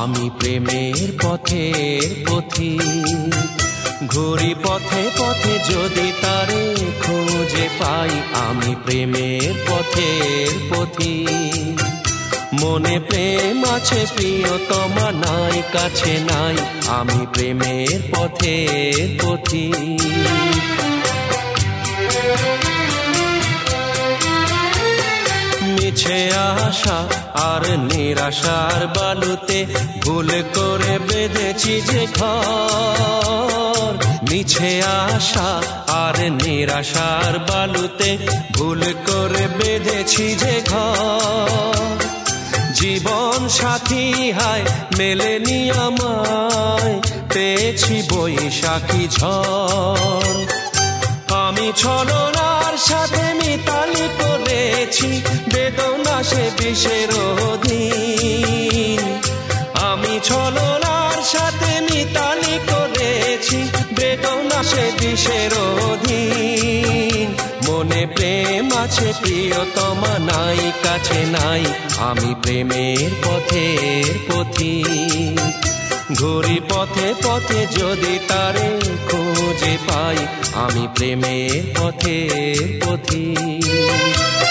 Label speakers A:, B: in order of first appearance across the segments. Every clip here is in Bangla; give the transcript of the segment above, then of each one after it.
A: আমি প্রেমের পথের পথিক। ঘুরি পথে পথে যদি তারে খুঁজে পাই, আমি প্রেমের পথের পথিক। মনে প্রেম আছে প্রিয়তমা নাই কাছে নাই, আমি প্রেমের পথের পথিক। মিছে আশা আর নিরাশার বালুতে ভুল করে বেঁধেছি যে ঘর। মিছে আশা আর নিরাশার বালুতে ভুল করে বেঁধেছি যে ঘর। জীবন সাথী হায় মেলেনি আমায়, পেয়েছি বৈশাখী ঝড়। আমি ছলনার সাথে মিতালি করেছি বেদনা সে বিষের অধীন। আমি ছলনার সাথে মিতালি করেছি বেদনা সে বিষের অধীন। মনে প্রেম আছে প্রিয়তমা নাই কাছে নাই, আমি প্রেমের পথের পথিক। ঘুরি পথে পথে যদি তারে খুঁজে পাই, আমি প্রেমের পথের পথিক।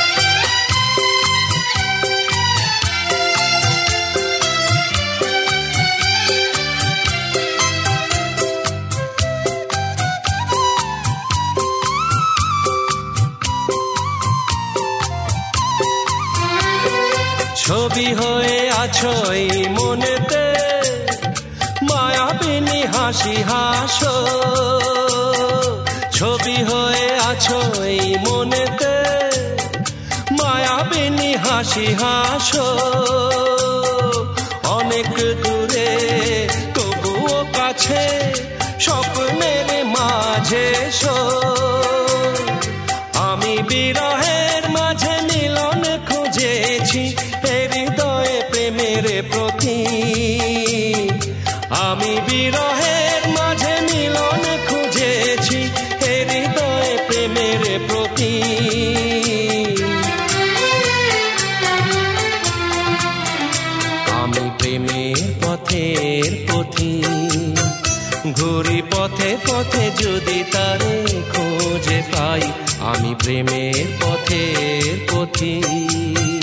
A: ছবি হয়ে আছো এই মনেতে, মায়াবিনী হাসি হাসো। ছবি হয়ে আছো এই মনেতে, মায়াবিনী হাসি হাসো। অনেক দূরে তবুও কাছে, স্বপ্নের মাঝে শো। আমি বিরহের মাঝে মিলন খুঁজেছি, হৃদয়ে প্রেমের প্রতীক। আমি বিরহের মাঝে মিলন খুঁজেছি, হৃদয়ে প্রেমের প্রতীক। আমি প্রেমের পথের পথিক। ঘুরি পথে পথে যদি তারে খুঁজে পাই, আমি প্রেমের পথের পথিক।